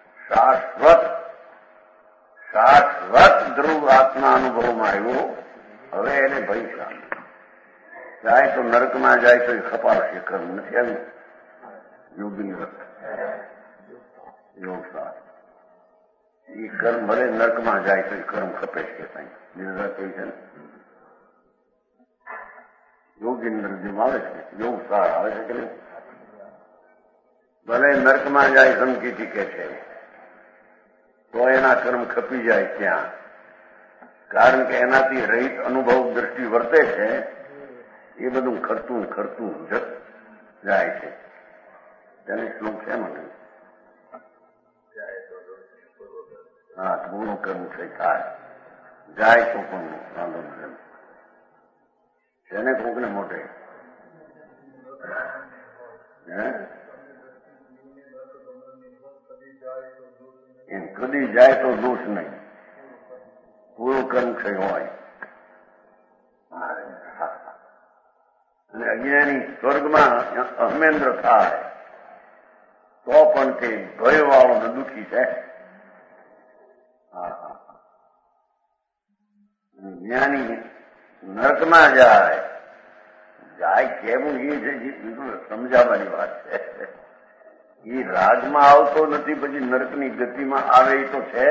શાશ્વત ધ્રુવ આત્મા અનુભવમાં આવ્યો, હવે એને ભય શાંત. જાય તો નરકમાં જાય તો એ ખપાશે, કર્મ નથી આવ્યું. યોગી યોગસાર એ કર્મ ભલે નરકમાં જાય તો એ કર્મ ખપે છે. કઈ નિર્ધાર કઈ છે ને યોગીન્દ્ર જેમ આવે છે, યોગસાર આવે છે કે નહીં? ભલે નરકમાં જાય ધમકીથી કે છે તો એના કર્મ ખપી જાય ત્યાં, કારણ કે એનાથી રહિત અનુભવ દ્રષ્ટિ વર્તે છે. એ બધું ખરતું જાય છે. તેને શ્લોક છે મને હા પૂરું કર્મ છે થાય જાય તો પણ વાંધો નથી. તેને કોકને મોટે એમ કદી જાય તો દોષ નહીં, પૂરું કર્મ છે હોય. અને અજ્ઞાની સ્વર્ગમાં અહમેન્દ્ર થાય તો પણ તે ભય વાળો ને દુઃખી છે. જ્ઞાની નરકમાં જાય કેવું એ છે સમજાવવાની વાત છે. એ રાજમાં આવતો નથી, પછી નરકની ગતિમાં આવે તો છે.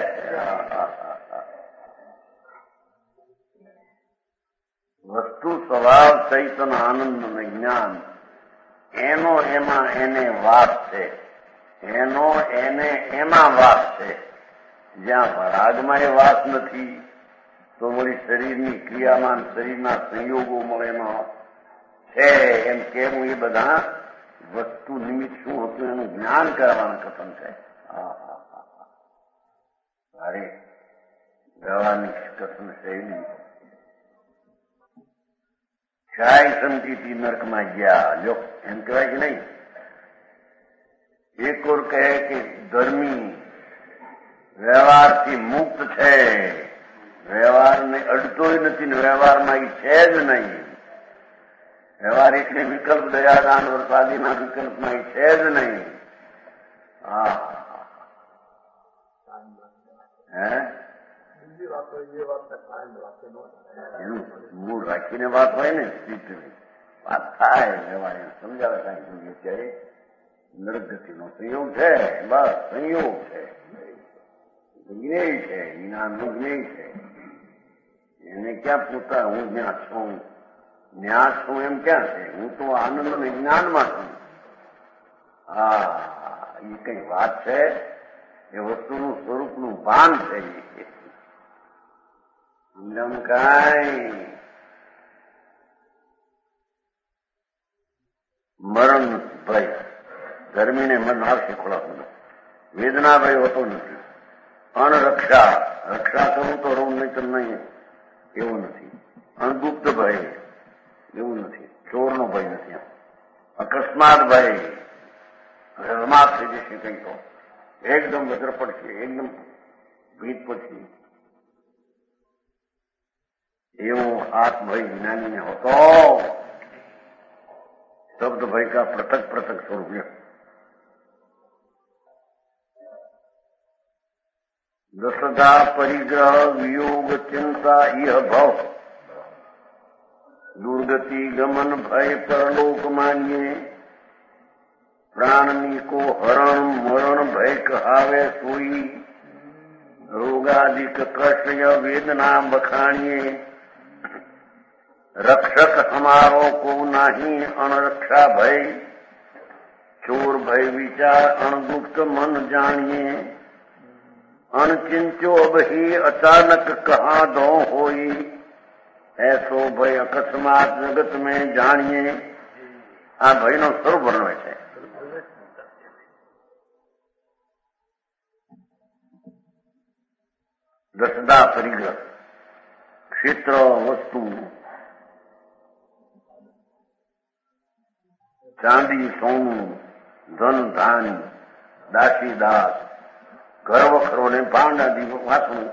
વસ્તુ સ્વભાવ ચૈતન આનંદ અને જ્ઞાન એનો એમાં એને વાસ છે, એનો એને એમાં વાસ છે. જ્યાં રાગમાં એ વાસ નથી તો વળી શરીરની ક્રિયામાં શરીરના સંયોગો મળે એમાં છે. એમ કેવું એ બધા વસ્તુ નિમિત્ત શું હતું એનું જ્ઞાન કરવાનું કથન છે. અરે વ્યવહારની કથન શૈલી શાય સમજીથી નરકમાં ગયા લ્યો એમ કહેવાય કે નહીં? એક ઓર કહે કે ધર્મી વ્યવહારથી મુક્ત છે, વ્યવહારને અડતોય નથી ને વ્યવહારમાં એ છે જ નહીં. વ્યવહાર એટલે વિકલ્પ દયાદાન વરસાદીના વિકલ્પમાં એ છે જ નહીં. એનું મૂળ રાખીને વાત હોય ને વાત થાય વ્યવહાર સમજાવે કાંઈ જોઈએ ત્યારે નરક ગતિનો સંયોગ છે, બસ સંયોગ છે, જ્ઞેય છે, જ્ઞાનનું જ્ઞેય છે. એને ક્યાં પૂછતા હું જ્યાં છું, ન્યાસ છું એમ ક્યાં છે? હું તો આનંદ અને જ્ઞાનમાં છું. એ કઈ વાત છે? એ વસ્તુનું સ્વરૂપનું ભાન છે. સમજાવું કાંઈ મરણ ભય ગરમીને મરનાર શીખવાડતું નથી, વેદના ભય હોતો નથી, અણરક્ષા રક્ષા કરું તો રહું નહીં તો નહીં એવું નથી, અણગુપ્ત ભય એવું નથી, ચોરનો ભય નથી, અકસ્માત ભય રમાત થઈ જશે કઈ તો એકદમ વજ્ર પડશે, એકદમ ભીત પડશે એવો હાથ ભય જ્ઞાનીને હોતો. શબ્દ ભય કા પૃથક પૃથક સ્વરૂપ દસદા પરિગ્રહ વિયોગ ચિંતા ઇહ ભવ દુર્ગતિ ગમન ભય પરલોક માનીએ પ્રાણની કો હરણ મરણ ભય કહાવે સોઈ રોગાદિક કષ્ટ વેદના બખાણીએ रक्षक हमारो को नहीं अणरक्षा भय चोर भय विचार अणगुप्त मन जानिए अणचिंचो बही अचानक कहाँ दो होई ऐसो भय अकस्मात जगत में जानिए. आ भय नो स्वरूप वर्णवे છે. દસદા પરિગ્રહ ક્ષેત્ર વસ્તુ ચાંદી સોનું ધન ધાન દાસી દાસ ઘર વખરો ને ભાંડ આદિ વાસણું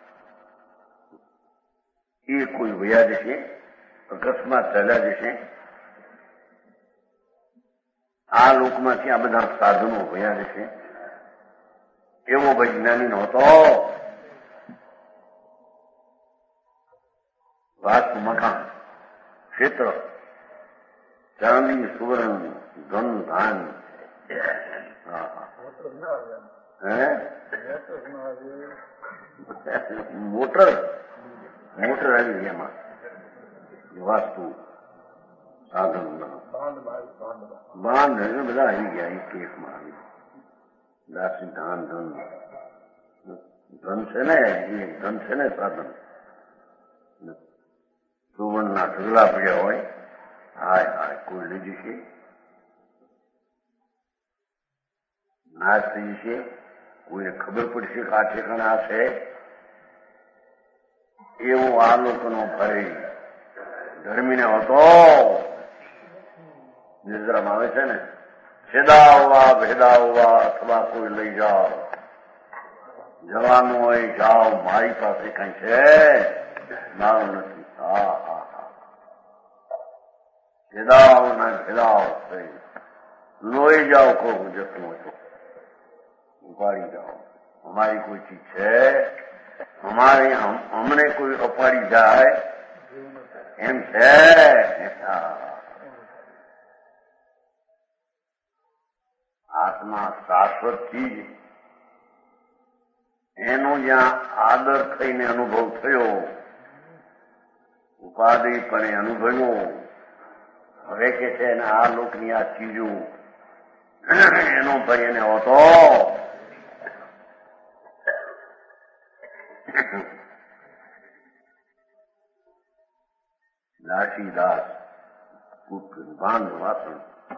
એ કોઈ વયા જશે, અકસ્માત ચાલ્યા જશે. આ લોકમાંથી આ બધા સાધનો વયા જશે. એવો વૈજ્ઞાનિક નહોતો. વાસ્તુ મકાન ક્ષેત્ર ચાંદી સુવર્ણ ધન ધાન મોટર આવી એમાં વાસ્તુ સાધન બાંધ બધા આવી ગયા. એક એકમાં આવી દાસી ધાન ધન છે ને, એ ધન છે ને સાધન. સુવર્ણના ઢગલા પડ્યા હોય, હાય હાય કોઈ લઈ જશે, નાશ થઈ જશે. કોઈને ખબર પડશે કે આ ઠેકાણે આ છે. એવો આ લોકોનો ભય ધર્મીને હતો. નિદ્રામાં આવે છે ને, છેદાવવા ભેદાવવા અથવા કોઈ લઈ જાઓ, જવાનું હોય જાઓ, મારી પાસે કઈ છે મારું નથી. હા હા હા, છેદાવ ના ભેદાવ થઈ લોહી જાઓ. કહું જતું હોય તો ઉપાડી જાઓ. અમારી કોઈ ચીજ છે, અમને કોઈ અપાડી જાય એમ છે. આત્મા શાશ્વત ચીજ, એનો જ્યાં આદર થઈને અનુભવ થયો, ઉપાધિપણે અનુભવ્યો. હવે કે છે ને આ લોકની આ ચીજો એનો ભય એને હોતો. દાસીદાસ બાંધ વાસણ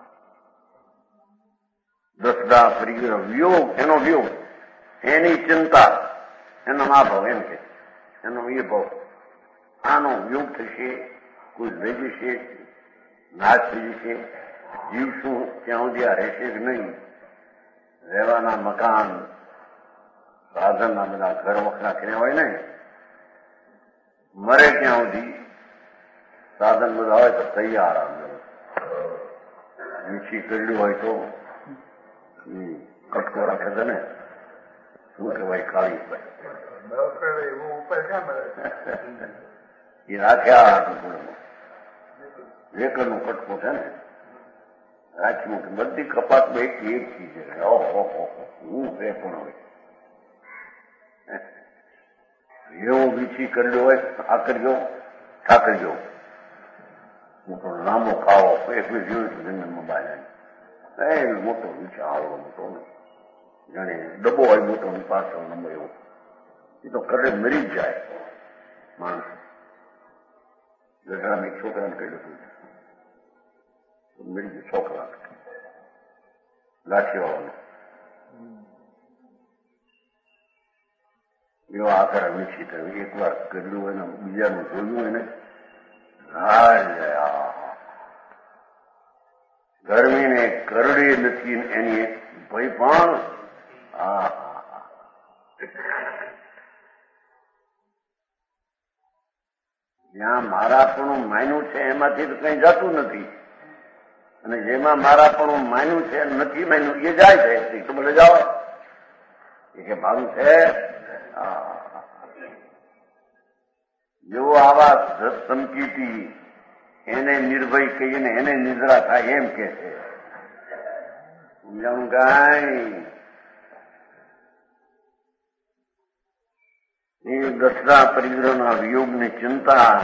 દસદા પરિગ્રહ વિયોગ, એનો વિયોગ, એની ચિંતા, એનો આ ભાવ એમ કે એનો એ ભાવ, આનો વિયોગ થશે, કોઈ લઈ જશે, નાશ થઈ જશે. જીવશું ત્યાં સુધી આ રહેશે જ નહીં. રહેવાના મકાન સાધનના બધા ઘર વખરા કર્યા હોય ને, મરે ત્યાં સુધી સાધન બધા હોય તો તૈયાર આવે. વીછી કર્યું હોય તો કટકો રાખે છે ને, શું કહેવાય, કાળી એ રાખ્યા વેકરનો કટકો છે ને, રાખ્યું કે બધી કપાતમાં એક ચીજ હું બે પણ હોય એવો વીછી કર્યો હોય. આ કર્યો ઠાકરજો મોટો લાંબો ખાવો એક જોયું તો જંગલમાં બહાર આવી મોટો વીછા આવડો મોટો જાણે ડબ્બો હોય મોટો પાછળ નંબર એવો. એ તો કરે મરી જ જાય માણસ. ગઢડામાં એક છોકરાને કહ્યું હતું મરી ગયું, છોકરા લાઠી વાળાનો એવો આકાર વીછી થયો. એક વાર કર્યું હોય ને બીજાનું જોયું હોય ને, ગરમીને કરડે નથી એની ભય પણ. જ્યાં મારાપણું માન્યું છે એમાંથી તો કઈ જતું નથી, અને જેમાં મારાપણું માન્યું છે નથી માન્યું એ જાય છે. તો બોલે જાઓ એ કે મારું છે. જેવો આવા સંકીટી એને નિર્ભય કહીને એને નિદ્રા થાય એમ કે છે. સમજાણું કાંઈ એ દસરા પરિગ્રહના વિયોગની ચિંતા.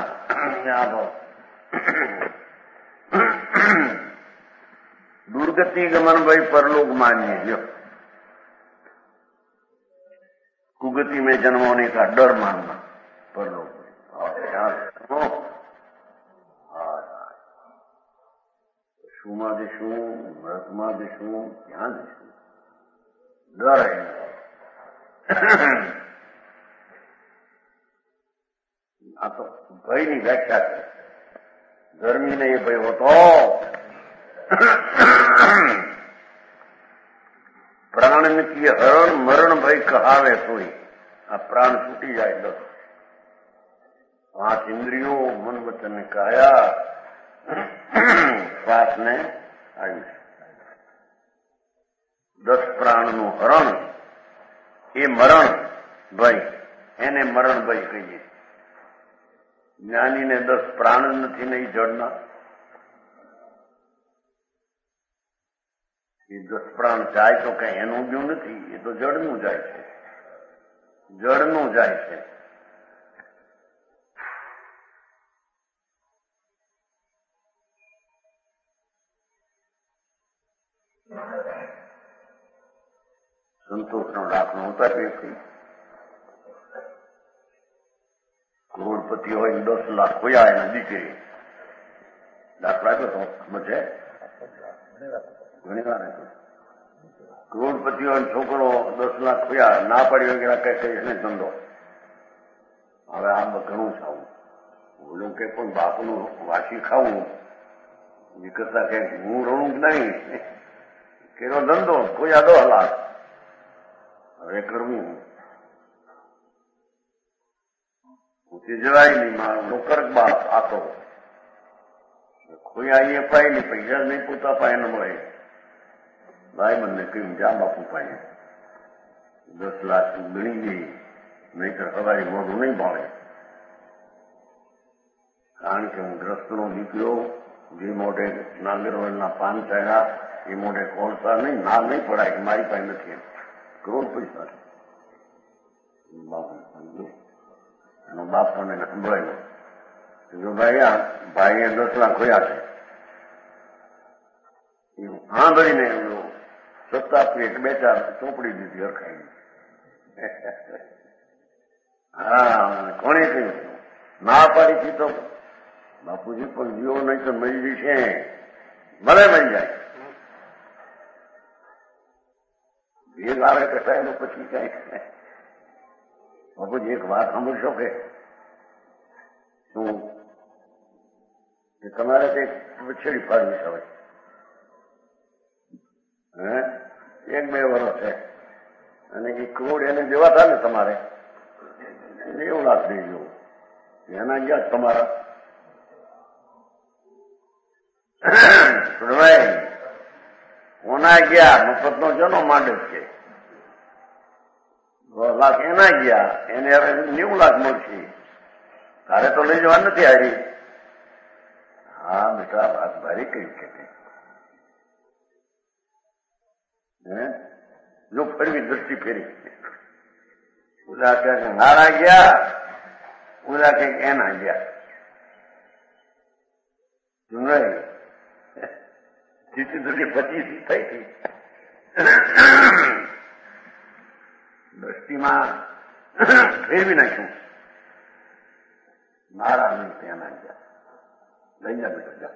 દુર્ગતિ ગમનભાઈ પરલોક मानिए जो कुगति में जन्म होने का डर मानना परलोक में. શુંમાં જશું, મૃતમાં જશું, ક્યાં જશું, ડર આ તો ભયની વ્યાખ્યા છે. ગરમીને એ ભય હોતો. प्राणन की हरण मरण भय कहावे सोई। आ प्राण छूटी जाए 10, 5 इंद्रियों मन वचन काया श्वास ने आयुष, 10 प्राणનું હરણ એ મરણ ભય, એને મરણ ભય કહીએ। જ્ઞાનીને 10 પ્રાણ નથી ને જળના, એ 10 પ્રાણ જાય તો કઈ એનું ગયું નથી, એ તો જળનું જાય છે, જળનું જાય છે। સંતોષનો દાખલો હોતા કે કરોડપતિ હોય 10 લાખ ખોયા એના દીકરી, દાખલા તો સમજે ઘણી વાર કરોડપતિ હોય છોકરો 10 લાખ ખોયા, ના પાડી વગેરે કઈ એને ધંધો। હવે આ ઘણું ખાવું, ઓલું કે પણ બાપનું વાસી ખાવું એ કરતા કે હું રણું જ નહીં, કેરો ધંધો ખોયા 10 લાખ, હવે કરવું પૂછી જવાય નહીં। મારો નોકર બાપ આતો ખોયા એ પાય નહીં, પૈસા નહીં પોતા પાય ન મળે, ભાઈ મને કહ્યું જા બાપુ પાય 10 લાખ ગણી ગઈ, નહીતર સવારે મોઢું નહીં ભાળે। કારણ કે હું ગ્રસ્તનો દીકરો, જે મોઢે નાગરવળના પાન ચાડ્યા એ મોઢે કોળસા નહીં, ના નહીં પડાય કે મારી પાસે નથી, કરોડ પૈસા બાપુ સમજો। એનો બાપ મને સંભળાયો, જો ભાઈએ 10 લાખ ખોયા છે, હા ભરીને સત્તા પેટ 2-4 ચોપડી દીધી અરખાઈ। હા કોણે કહ્યું? ના પાડી હતી તો બાપુજી પણ જીવો નહીં તો મરી જશે, ભલે મરી જાય, ભેગ આવે કસાયેલો પછી કઈ। બાપુજી એક વાત સાંભળશો કે શું કે તમારે તે છેડી પાડવી હવે 1-2 વર્ષ છે, અને એ કરોડ એને દેવા થાય ને તમારે 90 લાખ દેજો, એના ગયા તમારા સુરભાઈ ઓના ગયા, મફતનો જનો માંડે છે, 10 લાખ એના ગયા, એને હવે 90 લાખ મળશે, તારે તો લઈ જવા નથી આવી। હા બેટા વાત ભારી કઈ કે જો ફરવી દ્રષ્ટિ ફેરી, ઓલા કે મારા ગયા, ઓલા કે એના ગયા, જીતી દ્રષ્ટિ 25 થઈ હતી, દ્રષ્ટિમાં ફેરવી નાખ્યું, મારા નહીં ત્યાં ગયા, લઈ જા બેટા જા।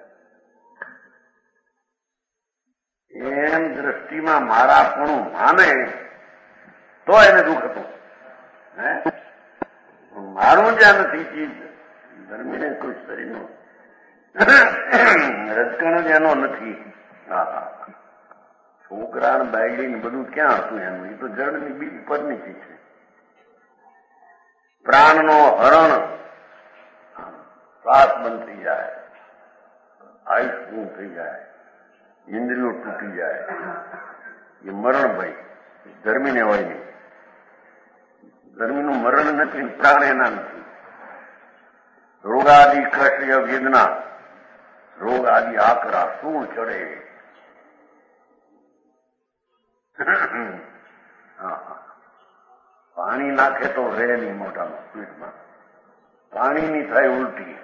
એમ દ્રષ્ટિમાં મારાપણું માને તો એને દુઃખ હતું, મારું જ્યાં નથી ચીજ, ધર્મીને કોઈ શરીરનું રજકણ જ એનો નથી। છોકરા ને બાયડી બધું ક્યાં હતું એનું, એ તો જળની બીજ પરની ચીજ છે। પ્રાણનો હરણ, શ્વાસ બંધ થઈ જાય, આયુષ પૂર્ણ થઈ જાય, ઇન્દ્રિયો તૂટી જાય, એ મરણ ભાઈ ગરમીને હોય નહીં, ગરમીનું મરણ નથી, પ્રાણ એના નથી। રોગાદિ કષ્ય વેદના, રોગ આદિ આકરા શું ચડે, પાણી નાખે તો રહે નહીં મોઢામાં પેટમાં, પાણીની થાય ઉલટી,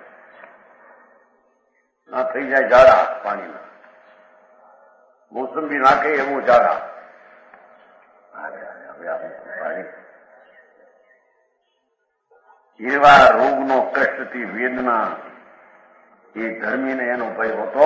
ના થઈ જાય ઝાડા પાણીના, મોસંબી નાખે એવું ઝાડા, એવા રોગનો કષ્ટથી વેદના એ ધર્મીને એનો ભય હતો।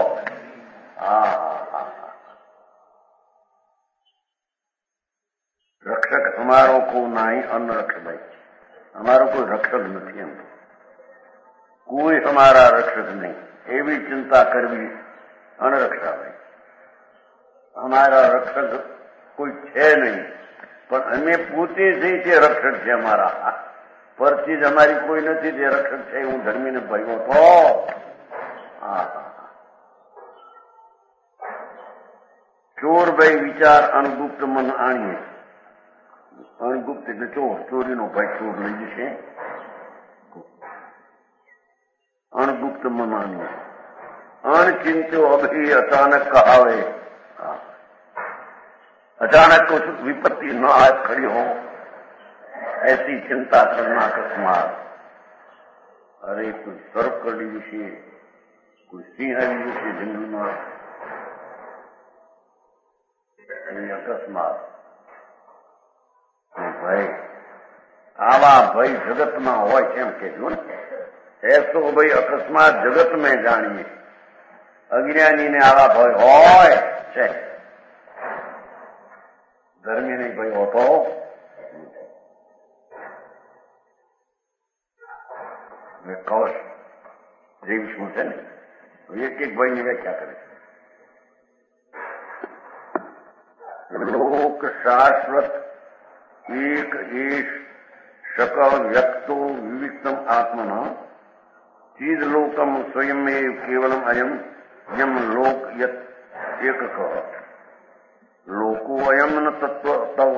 रक्षक हमारो को नहीं अनरक्षक भाई, हमारो कोई रक्षक नहीं, हम कोई हमारा रक्षक नहीं, एवी चिंता करवी अनरक्षा भाई। हमारा रक्षक કોઈ છે નહીં, પણ અમે પોતે જઈ તે રક્ષક છે અમારા. પરથી જ અમારી કોઈ નથી તે રક્ષક છે. હું ધર્મીને ભયો તો ચોર ભાઈ વિચાર અણગુપ્ત મન આણીએ. અણગુપ્ત એટલે ચોર, ચોરીનો ભાઈ ચોર લઈ જશે. અણગુપ્ત મન આણીએ. अणचिंत्यो अभी अचानक कहावे. अचानक कुछ विपत्ति न आज खड़ी हो, ऐसी चिंता करना अकस्मात. अरे कोई सर्प करड़ी विषय, कोई सिंह विषय जंगल में अकस्मात भाई आवा भाई जगत में हो कहू ने. ऐसो भाई अकस्मात जगत में जानिए. अज्ञानी ने आवा भय होय છે. ધર્મી નહીં ભય હોતો. કવચ જે વિષ્ણુ છે ને એક એક ભાઈની વ્યાખ્યા કરે છે. લોક શાશ્વત એક એશ सकल व्यक्तो विविक्तम आत्मना चीज लोकम स्वयं केवलम अयम यम लोक यत एक लोको अयम न तत्व तव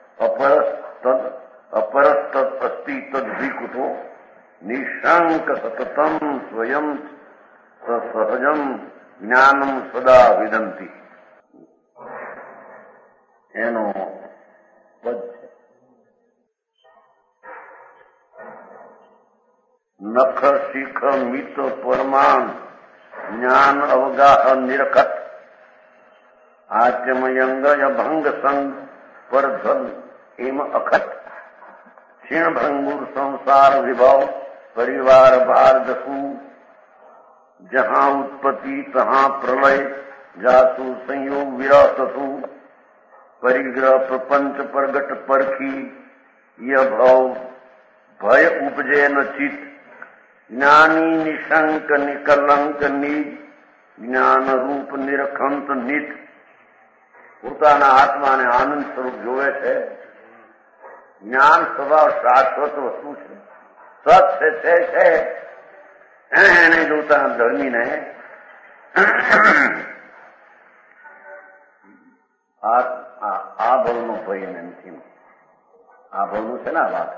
अपरस्त अस्ति तद विकुतो निशंक सततम स्वयं सहजम ज्ञानम सदा विदंती. एनो पद नख शिख मित परमाण ज्ञान अवगाह निरखत आचमयंग भंग संग पर धन एम अखत क्षीण भंगुर संसार विभव परिवार भार दसु जहां उत्पत्ति तहां प्रलय जासु संयोग विराससु परिग्रह प्रपंच प्रगट परखी यह भव भय उपजे न चित ज्ञानी निशंक निकलंक निज ज्ञान रूप निरखंत नित પોતાના આત્માને આનંદ સ્વરૂપ જોવે છે. જ્ઞાન સ્વભાવ શાશ્વત વસ્તુ છે, સત્ય છે. એને જોતા ધર્મીને આ ભવનો ભય એને નથી. આ ભવનું છે ને આ વાત,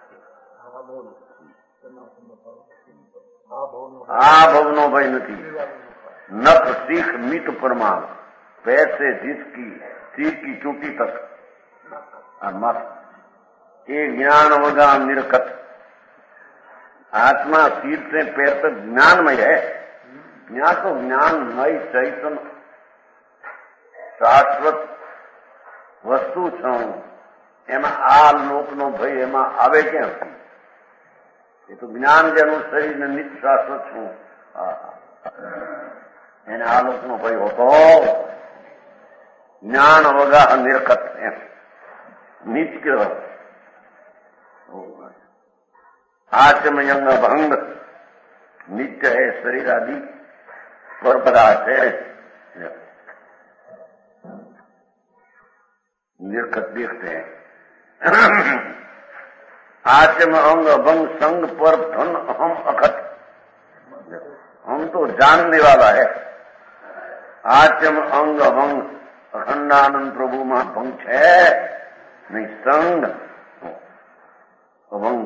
આ ભવનો ભય નથી. નખ શીખ મિત પરમાણ पैसे जिसकी सिर की चोटी तक मत ये ज्ञान होगा निरखत. आत्मा सिर से पैर तक ज्ञानमय है. ज्ञान तो ज्ञानमय चैतन्य शाश्वत वस्तु छू. एमा आ लोकनो भय एमा आवे क्यांथी? ये तो ज्ञान जेनु शरीर ने नित्य शाश्वत छू. एने आ लोकनो भय होतो ज्ञान अवगाह निरखत नित्य आचमयंग भंग नित्य है. शरीर आदि पर पदार्थ है निरखत देखते हैं. आचम अंग भंग संग पर धन हम अखत. हम तो जानने वाला है. आचम अंग भंग अखंडानंद प्रभु में भंग है नहीं. संग अभंग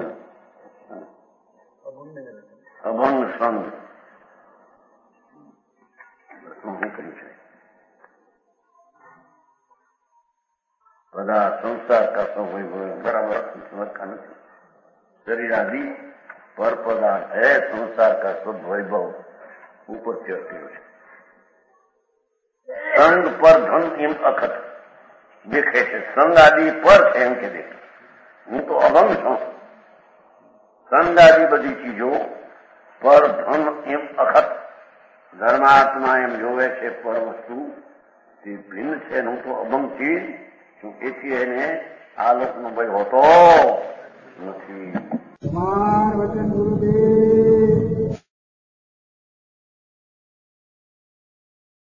अभंग संग બધા સંસાર का सब बराबर समझ का नहीं. शरीर आदि पर पदार्थ है. संसार का सब वैभव ऊपर चढ़ते हो. संग पर धन एम अखत देखे છે. संग आदि पर છે એમ કે દેખે. હું તો અભંગ છું. સંગ આદि બધી ચીજો પર ધન એમ અખત ધર્માત્મા એમ જોવે છે. પર વસ્તુ તે ભિન્ન છે. હું તો અભંગ ચીજ છું. એથી એને આ લોકનો ભય હોતો નથી. વચન ગુરુદેવ